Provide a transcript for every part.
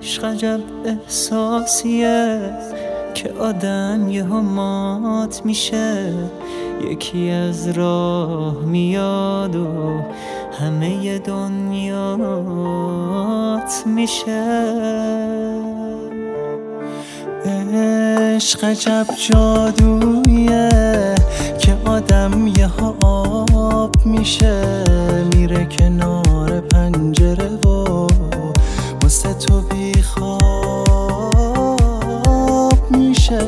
عشق عجب احساسیه که آدم یهو مات میشه، یکی از راه میاد و همه دنیات میشه. عشق عجب جادویه که آدم یهو آب میشه، میره کنار پنجره و واسه تو بیخواب میشه.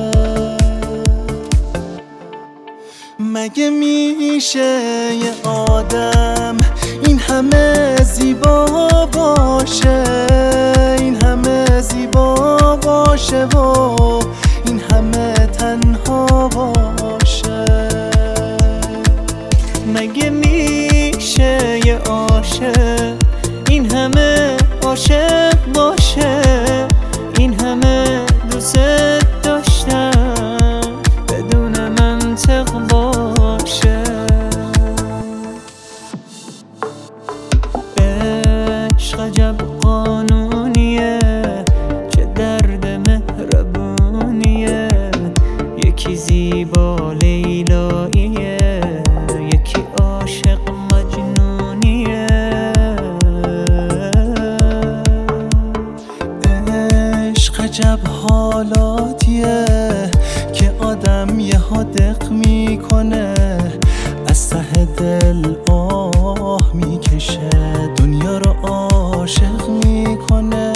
مگه میشه یه آدم این همه زیبا باشه، این همه زیبا باشه و این همه تنها باشه؟ مگه میشه یه عاشق این همه عاشق باشه، این همه دوست داشتن بدون منطق باشه؟ عشق عجب قانونیه که درد مهربونیه، یکی زیبا لیلاییه، یکی عاشق مجنونیه. عشق عجب حالاتیه که آدم یهو دق میکنه، از ته دل آه میکشه، دنیا رو عاشق میکنه.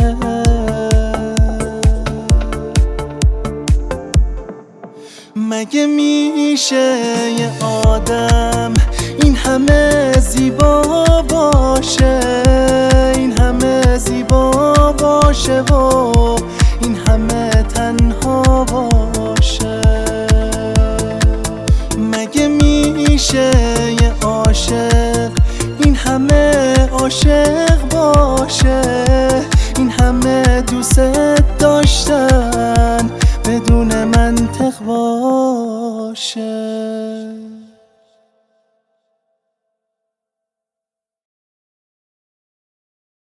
مگه میشه یه آدم این همه زیبا باشه، این همه زیبا باشه و این همه تنها باشه؟ مگه میشه یه عاشق این همه عاشق باشه، این همه دوست داشتن بدون منطق باشه؟